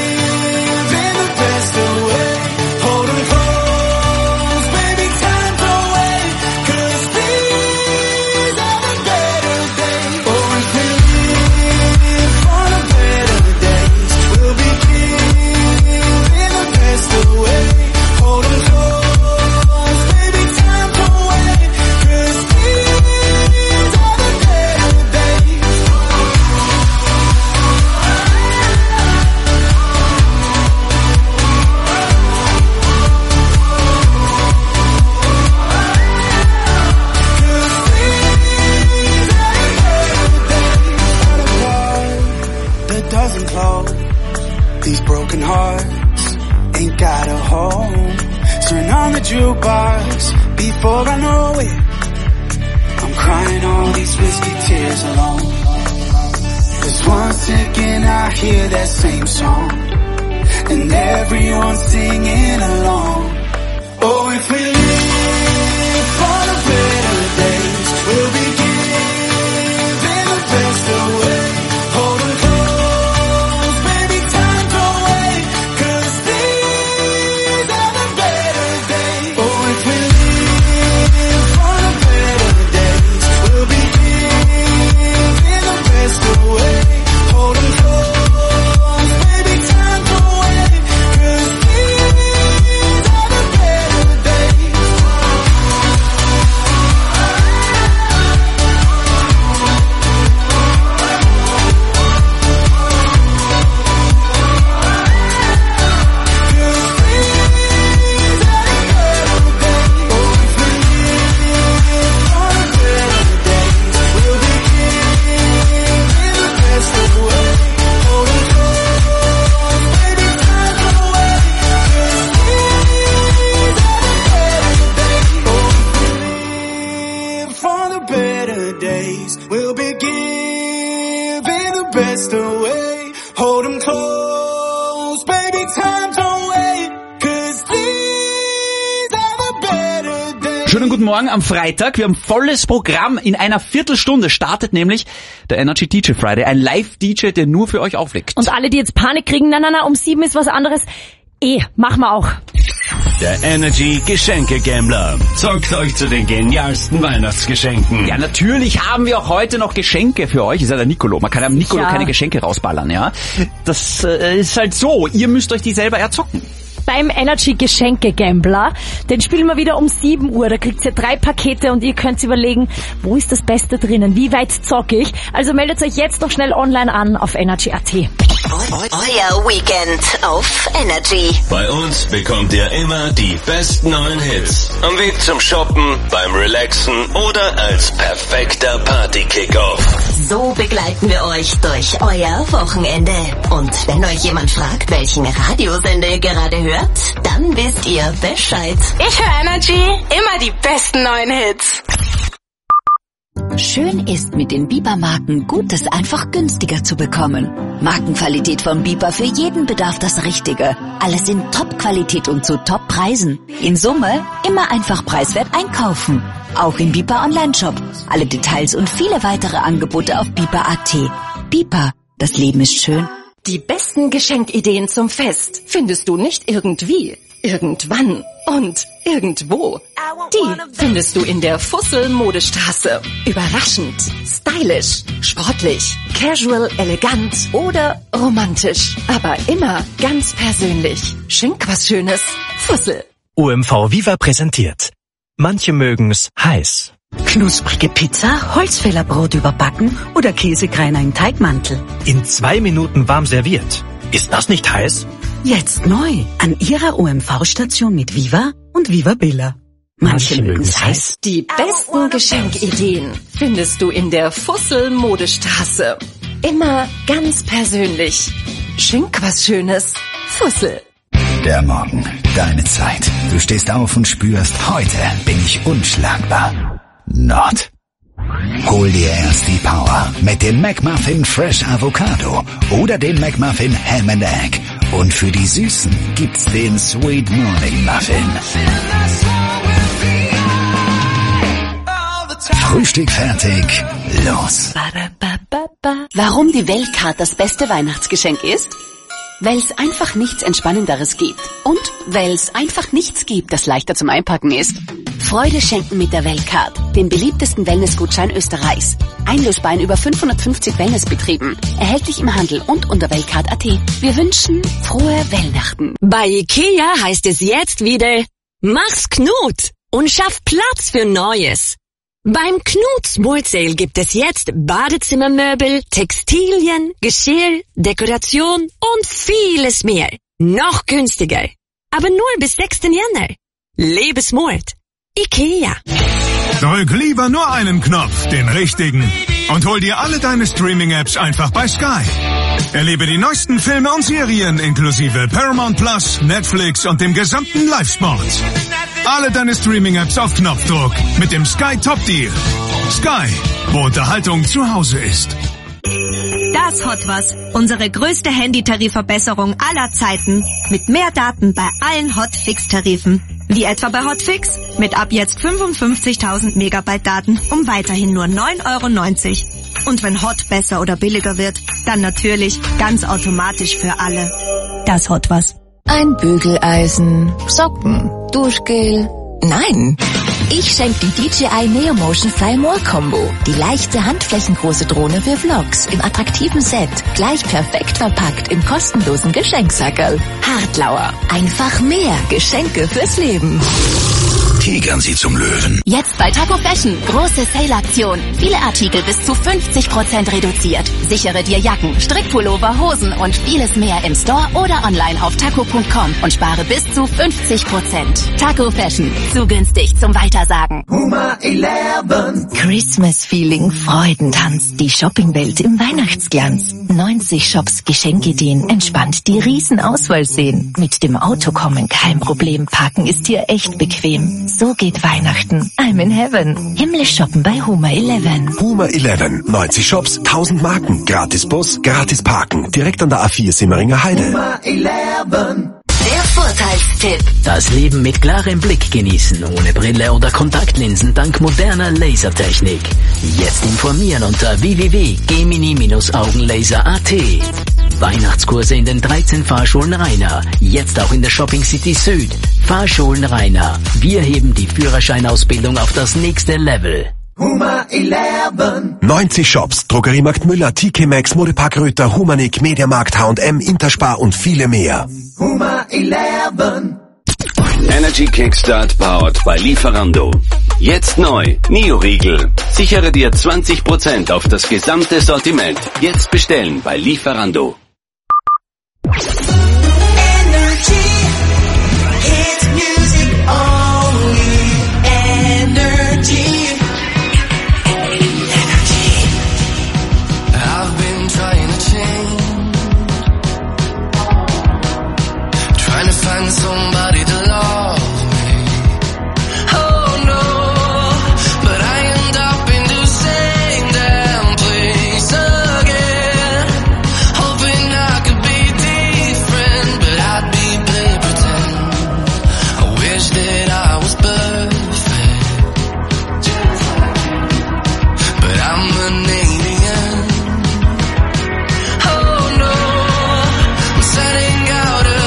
jukebox before I know it. I'm crying all these whiskey tears alone. 'Cause once again I hear that same song, and everyone's singing along. Oh, if we live for the better days, we'll be giving the best away. Hold 'em close, baby, time to wait, 'cause these are the better days. Oh, if we live for the better days, we'll be giving the best away. Hold 'em close, baby, time to wait, 'cause these are Schönen guten Morgen am Freitag. Wir haben volles Programm. In einer Viertelstunde startet nämlich der Energy DJ Friday. Ein Live-DJ, der nur für euch auflegt. Und alle, die jetzt Panik kriegen, na, um 7 ist was anderes. Machen wir auch. Der Energy Geschenke-Gambler zockt euch zu den genialsten Weihnachtsgeschenken. Ja, natürlich haben wir auch heute noch Geschenke für euch. Ist ja der Nicolo. Man kann am Nicolo keine Geschenke rausballern, ja. Das ist halt so. Ihr müsst euch die selber erzocken. Beim Energy Geschenke Gambler, den spielen wir wieder um 7 Uhr. Da kriegt ihr 3 Pakete und ihr könnt überlegen, wo ist das Beste drinnen? Wie weit zocke ich? Also meldet euch jetzt noch schnell online an auf energy.at. Euer Weekend auf Energy. Bei uns bekommt ihr immer die besten neuen Hits. Am Weg zum Shoppen, beim Relaxen oder als perfekter Party-Kickoff. So begleiten wir euch durch euer Wochenende. Und wenn euch jemand fragt, welchen Radiosender ihr gerade hört, dann wisst ihr Bescheid. Ich höre Energy, immer die besten neuen Hits. Schön ist, mit den Biber-Marken Gutes einfach günstiger zu bekommen. Markenqualität von Biber, für jeden Bedarf das Richtige. Alles in Top-Qualität und zu Top-Preisen. In Summe immer einfach preiswert einkaufen. Auch im Biber Online-Shop. Alle Details und viele weitere Angebote auf biber.at. Biber, das Leben ist schön. Die besten Geschenkideen zum Fest findest du nicht irgendwie, irgendwann und irgendwo. Die findest du in der Fussel-Modestraße. Überraschend, stylisch, sportlich, casual, elegant oder romantisch. Aber immer ganz persönlich. Schenk was Schönes. Fussel. OMV Viva präsentiert. Manche mögen's heiß. Knusprige Pizza, Holzfällerbrot überbacken oder Käsekreiner im Teigmantel. In 2 Minuten warm serviert. Ist das nicht heiß? Jetzt neu an Ihrer OMV-Station mit Viva und Viva Bella. Manche mögen's heiß. Die besten Geschenkideen findest du in der Fussel-Modestraße. Immer ganz persönlich. Schenk was Schönes. Fussel. Der Morgen, deine Zeit. Du stehst auf und spürst, heute bin ich unschlagbar. Not. Hol dir erst die Power mit dem McMuffin Fresh Avocado oder dem McMuffin Ham and Egg. Und für die Süßen gibt's den Sweet Morning Muffin. Frühstück fertig, los. Warum die Weltcard das beste Weihnachtsgeschenk ist? Weil es einfach nichts Entspannenderes gibt. Und weil es einfach nichts gibt, das leichter zum Einpacken ist. Freude schenken mit der Weltcard, dem beliebtesten Wellnessgutschein Österreichs. Einlösbar in über 550 Wellnessbetrieben. Erhältlich im Handel und unter weltcard.at. Wir wünschen frohe Weihnachten. Bei IKEA heißt es jetzt wieder, mach's Knut und schaff Platz für Neues. Beim Knut Small Sale gibt es jetzt Badezimmermöbel, Textilien, Geschirr, Dekoration und vieles mehr. Noch günstiger. Aber nur bis 6. Jänner. Lebe smart. IKEA. Drück lieber nur einen Knopf, den richtigen, und hol dir alle deine Streaming-Apps einfach bei Sky. Erlebe die neuesten Filme und Serien inklusive Paramount Plus, Netflix und dem gesamten Live-Sport. Alle deine Streaming-Apps auf Knopfdruck mit dem Sky Top Deal. Sky, wo Unterhaltung zu Hause ist. Das Hot Was, unsere größte Handytarifverbesserung aller Zeiten. Mit mehr Daten bei allen Hotfix-Tarifen. Wie etwa bei Hotfix mit ab jetzt 55.000 Megabyte Daten um weiterhin nur 9,90 €. Und wenn Hot besser oder billiger wird, dann natürlich ganz automatisch für alle. Das Hot Was. Ein Bügeleisen, Socken, Duschgel. Nein, ich schenke die DJI Neo Motion Fly More Combo. Die leichte handflächengroße Drohne für Vlogs im attraktiven Set. Gleich perfekt verpackt im kostenlosen Geschenksackerl. Hartlauer. Einfach mehr Geschenke fürs Leben. Tigern Sie zum Löwen. Jetzt bei Taco Fashion. Große Sale-Aktion. Viele Artikel bis zu 50% reduziert. Sichere dir Jacken, Strickpullover, Hosen und vieles mehr im Store oder online auf taco.com und spare bis zu 50%. Taco Fashion. Zu günstig zum Weitersagen. Huma 11. Christmas Feeling, Freudentanz, die Shoppingwelt im Weihnachtsglanz. 90 Shops Geschenkideen, entspannt die Riesenauswahl sehen. Mit dem Auto kommen, kein Problem, parken ist hier echt bequem. So geht Weihnachten. I'm in heaven. Himmlisch shoppen bei Huma 11. Huma 11. 90 Shops, 1000 Marken. Gratis Bus, gratis Parken. Direkt an der A4 Simmeringer Heide. Huma 11. Der Vorteilstipp. Das Leben mit klarem Blick genießen, ohne Brille oder Kontaktlinsen dank moderner Lasertechnik. Jetzt informieren unter www.gemini-augenlaser.at. Weihnachtskurse in den 13 Fahrschulen Rainer. Jetzt auch in der Shopping City Süd. Fahrschulen Rainer. Wir heben die Führerscheinausbildung auf das nächste Level. Huma 11. 90 Shops, Drogeriemarkt Müller, TK Maxx, Modepark Röther, Humanik, Mediamarkt, H&M, Interspar und viele mehr. Huma 11. Energy Kickstart powered by Lieferando. Jetzt neu, Neo-Riegel. Sichere dir 20% auf das gesamte Sortiment. Jetzt bestellen bei Lieferando. Somebody to love me. Oh no, but I end up in the same damn place again. Hoping I could be different, but I'd be play pretend. I wish that I was perfect, but I'm an alien. Oh no, I'm setting out a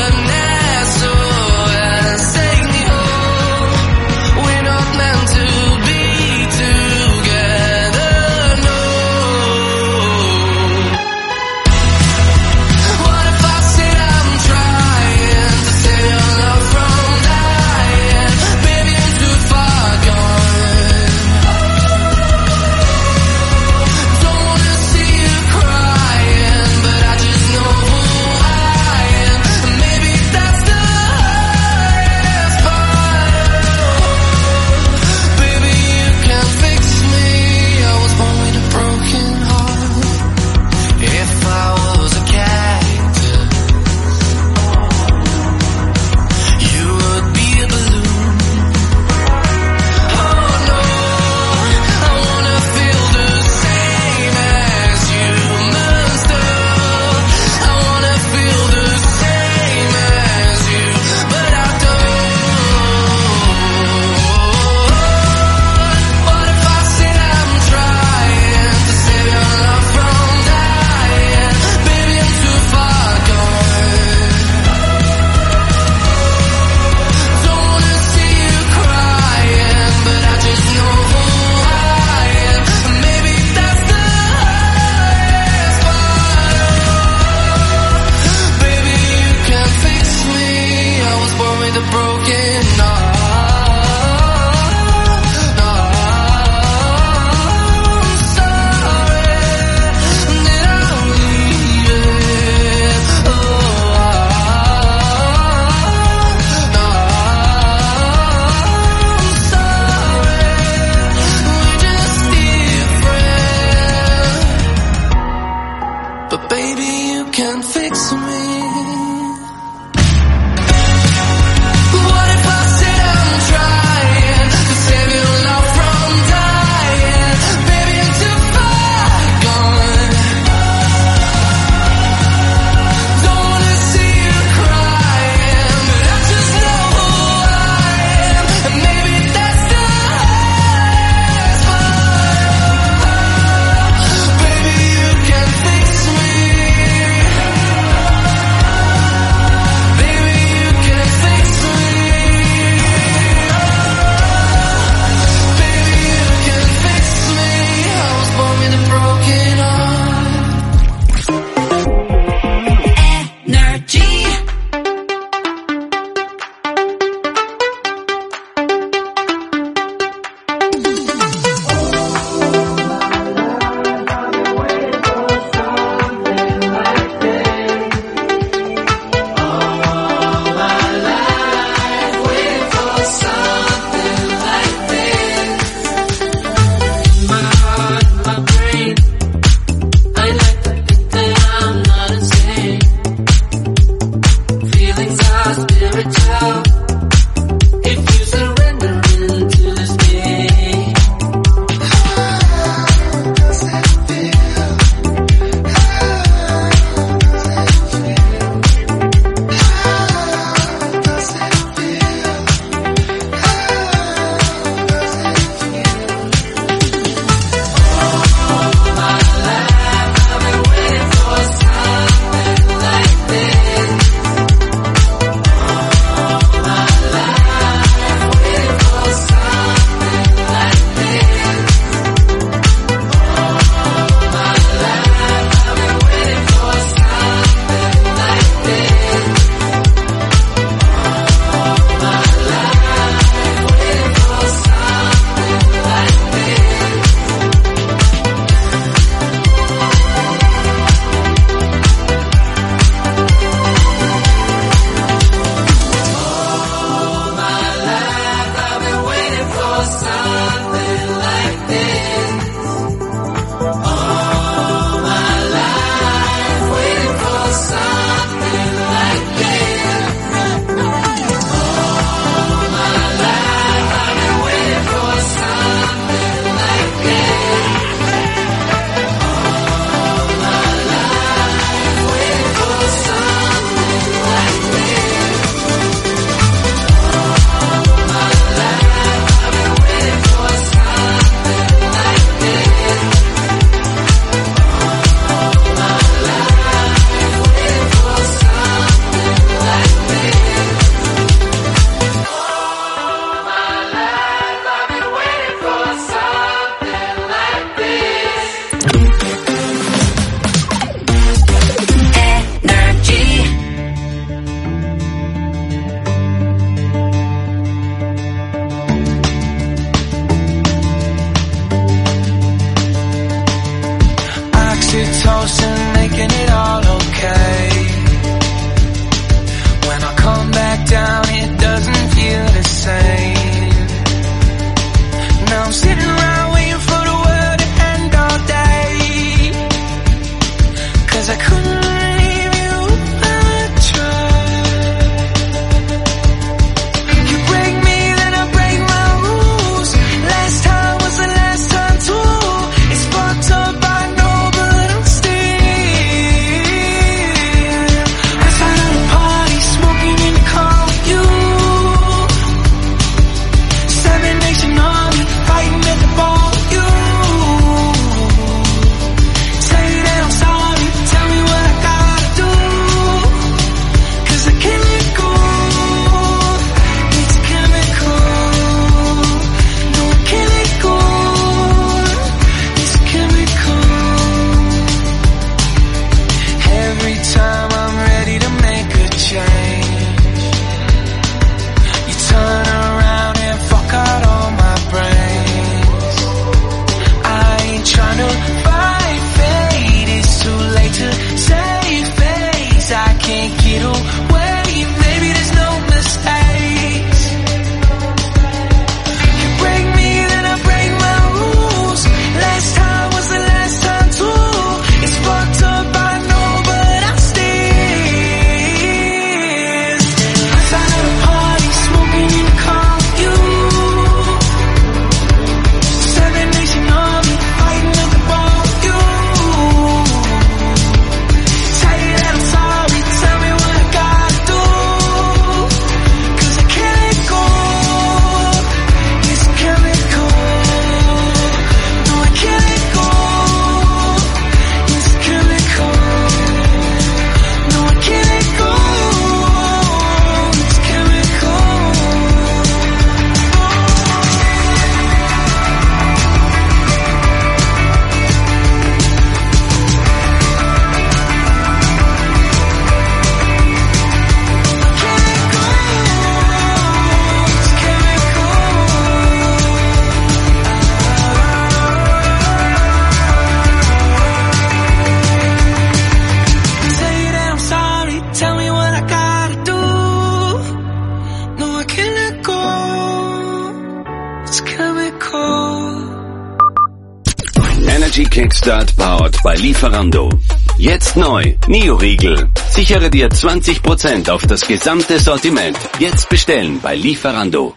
Energy Kickstart powered bei Lieferando. Jetzt neu, Neo-Riegel. Sichere dir 20% auf das gesamte Sortiment. Jetzt bestellen bei Lieferando.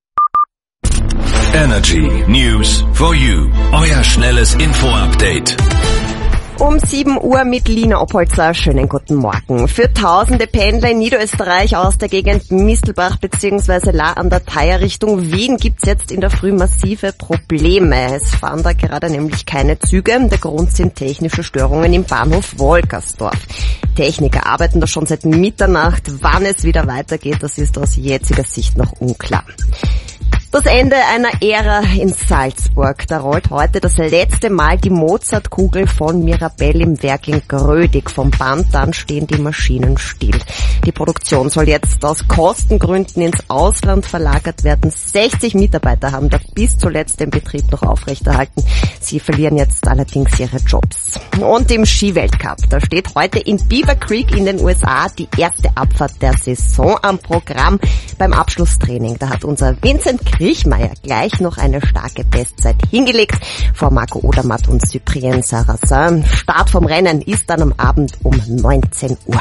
Energy News for you. Euer schnelles Info-Update. Um 7 Uhr mit Lina Opholzer. Schönen guten Morgen. Für tausende Pendler in Niederösterreich aus der Gegend Mistelbach bzw. La an der Thaya Richtung Wien gibt's jetzt in der Früh massive Probleme. Es fahren da gerade nämlich keine Züge. Der Grund sind technische Störungen im Bahnhof Wolkersdorf. Techniker arbeiten da schon seit Mitternacht. Wann es wieder weitergeht, das ist aus jetziger Sicht noch unklar. Das Ende einer Ära in Salzburg. Da rollt heute das letzte Mal die Mozartkugel von Mirabell im Werk in Grödig vom Band. Dann stehen die Maschinen still. Die Produktion soll jetzt aus Kostengründen ins Ausland verlagert werden. 60 Mitarbeiter haben da bis zuletzt den Betrieb noch aufrechterhalten. Sie verlieren jetzt allerdings ihre Jobs. Und im Skiweltcup, da steht heute in Beaver Creek in den USA die erste Abfahrt der Saison am Programm. Beim Abschlusstraining, da hat unser Vincent Kriechmeier gleich noch eine starke Bestzeit hingelegt vor Marco Odermatt und Cyprien Sarrazin. Start vom Rennen ist dann am Abend um 19 Uhr.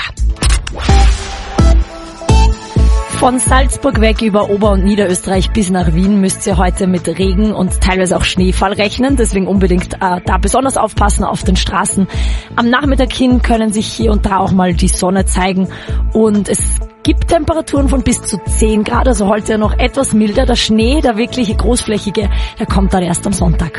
Von Salzburg weg über Ober- und Niederösterreich bis nach Wien müsst ihr heute mit Regen und teilweise auch Schneefall rechnen. Deswegen unbedingt da besonders aufpassen auf den Straßen. Am Nachmittag hin können sich hier und da auch mal die Sonne zeigen. Und es gibt Temperaturen von bis zu 10 Grad. Also heute ja noch etwas milder. Der Schnee, der wirkliche großflächige, der kommt dann erst am Sonntag.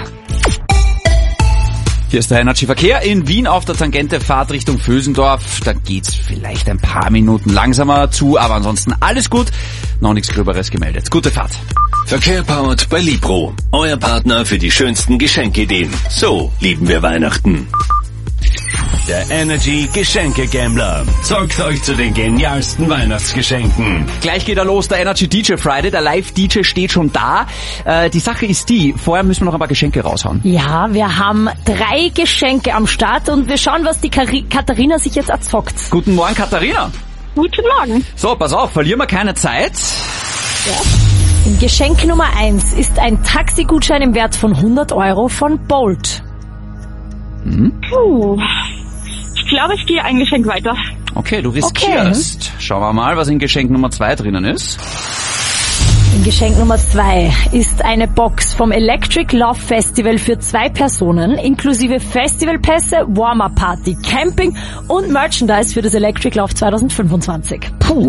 Hier ist der Energy Verkehr in Wien auf der Tangente, Fahrt Richtung Vösendorf. Da geht's vielleicht ein paar Minuten langsamer zu, aber ansonsten alles gut. Noch nichts Gröberes gemeldet. Gute Fahrt. Verkehr powered bei Libro. Euer Partner für die schönsten Geschenkideen. So lieben wir Weihnachten. Der Energy Geschenke-Gambler sorgt euch zu den genialsten Weihnachtsgeschenken. Gleich geht er los, der Energy DJ Friday. Der Live-DJ steht schon da. Die Sache ist die, vorher müssen wir noch ein paar Geschenke raushauen. Ja, wir haben 3 Geschenke am Start und wir schauen, was die Katharina sich jetzt erzockt. Guten Morgen, Katharina. Guten Morgen. So, pass auf, verlieren wir keine Zeit. Ja. Geschenk Nummer 1 ist ein Taxigutschein im Wert von 100 € von Bolt. Puh. Ich glaube, ich gehe ein Geschenk weiter. Okay, du riskierst. Okay. Schauen wir mal, was in Geschenk Nummer 2 drinnen ist. In Geschenk Nummer 2 ist eine Box vom Electric Love Festival für 2 Personen, inklusive Festivalpässe, Warm-Up-Party, Camping und Merchandise für das Electric Love 2025. Puh,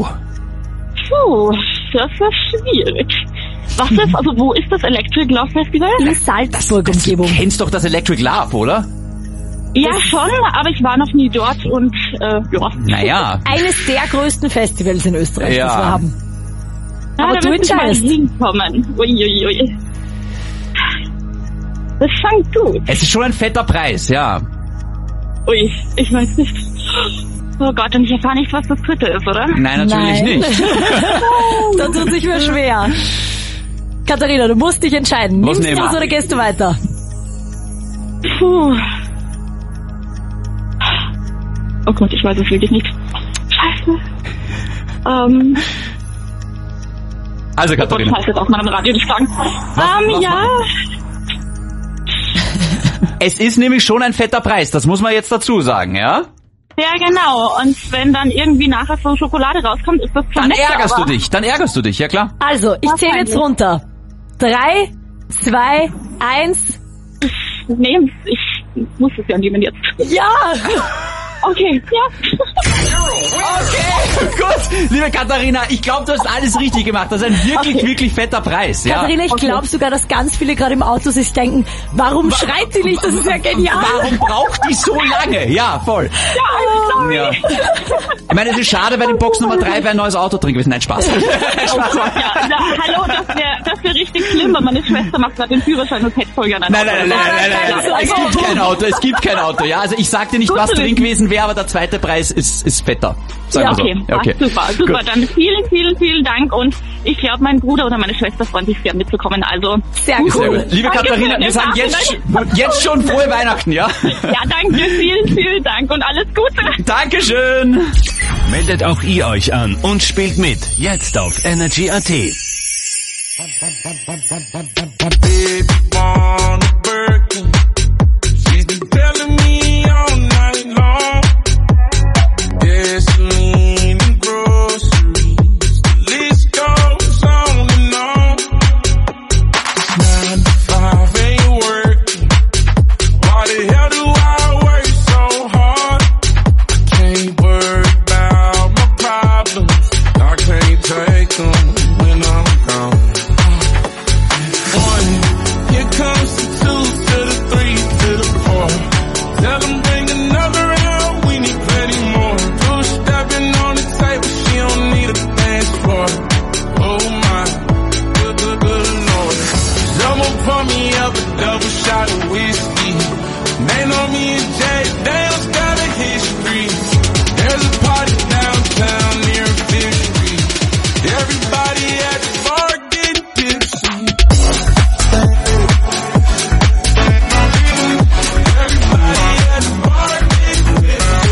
das ist schwierig. Was ist, also wo ist das Electric Love Festival? In Salzburg-Umgebung. Du kennst doch das Electric Love, oder? Ja, schon, aber ich war noch nie dort und, ja. Naja. Eines der größten Festivals in Österreich, das wir haben. Aber ja, du entscheidest. Hinkommen. Uiuiui. Das ist schon gut. Es ist schon ein fetter Preis, ja. Ui, ich weiß nicht. Oh Gott, und ich erfahre nicht, was das dritte ist, oder? Nein, natürlich nicht. Das tut sich mir schwer. Katharina, du musst dich entscheiden. Nimmst du das oder gehst du weiter? Puh. Oh Gott, ich weiß es wirklich nicht. Scheiße. Also Katharina. Ich weiß jetzt auf meinem Radio nicht sagen. Ja. Es ist nämlich schon ein fetter Preis, das muss man jetzt dazu sagen, ja? Ja, genau. Und wenn dann irgendwie nachher so Schokolade rauskommt, ist das dann Dann ärgerst du dich, ja klar. Also, ich zähle jetzt runter. 3, 2, 1. Nee, ich muss es ja nehmen jetzt. Ja! Okay, ja. Okay, gut. Liebe Katharina, ich glaube, du hast alles richtig gemacht. Das ist ein wirklich fetter Preis. Ja. Katharina, ich glaube sogar, dass ganz viele gerade im Auto sich denken, warum schreit sie nicht? Das ist ja genial. Warum braucht die so lange? Ja, voll. Ja, sorry. Ja. Ich meine, es ist schade, weil in Box Nummer 3 wäre ein neues Auto drin gewesen. Nein, Spaß. Spaß. Ja, hallo, das wäre richtig schlimm, weil meine Schwester macht gerade den Führerschein und hätte voll gerne ein Auto. Nein. Es gibt kein Auto. Ja, also ich sag dir nicht, was drin gewesen wäre, aber der zweite Preis ist fetter. Ja, okay. So. Ja, okay. Super. Gut. Dann vielen Dank und ich glaube, mein Bruder oder meine Schwester freuen sich sehr mitzukommen. Also sehr cool. Liebe Katharina, wir sagen jetzt schon frohe Weihnachten, ja? Ja, danke. Vielen Dank und alles Gute. Dankeschön. Meldet auch ihr euch an und spielt mit. Jetzt auf Energy.at. She's been me and Jay Dale's got a history. There's a party downtown near Fifth Street. Everybody at the bar getting tipsy. Everybody at the bar getting tipsy.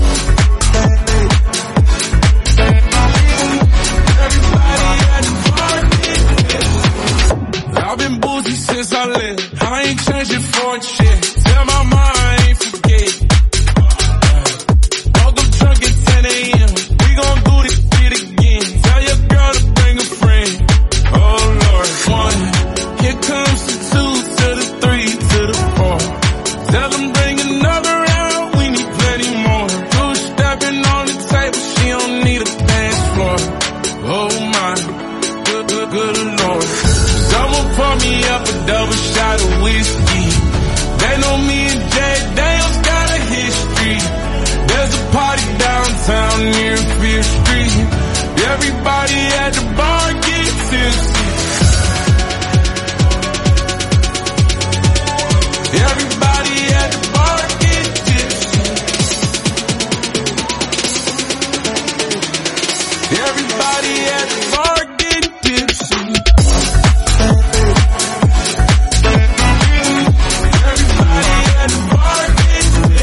Everybody at the bar getting tipsy. I've been boozy since I left. I ain't changed it for a shit. Tell my mom I ain't forget. Woke up drunk at 10 a.m. We gon' do this shit again. Tell your girl to bring a friend. Oh Lord, 1. Here comes the 2 to the 3 to the 4. Tell them bring another round. We need plenty more. 2 stepping on the table. She don't need a dance floor. Oh my, good Lord. Someone pour me up a double shot of whiskey. They know me and Jay Dale's got a history. There's a party downtown near Fifth Street. Everybody at the bar get tipsy. Everybody at the bar get tipsy. Everybody at the bar get tipsy. Everybody at the bar get tipsy.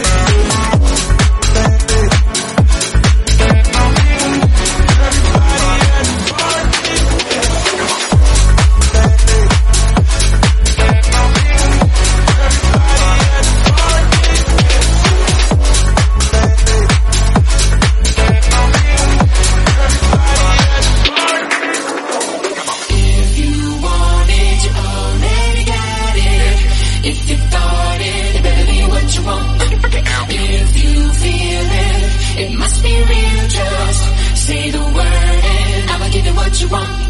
If you want it, you already got it. If you thought it better be what you want. If you feel it, it must be real. Just say the word and I'ma give you what you want.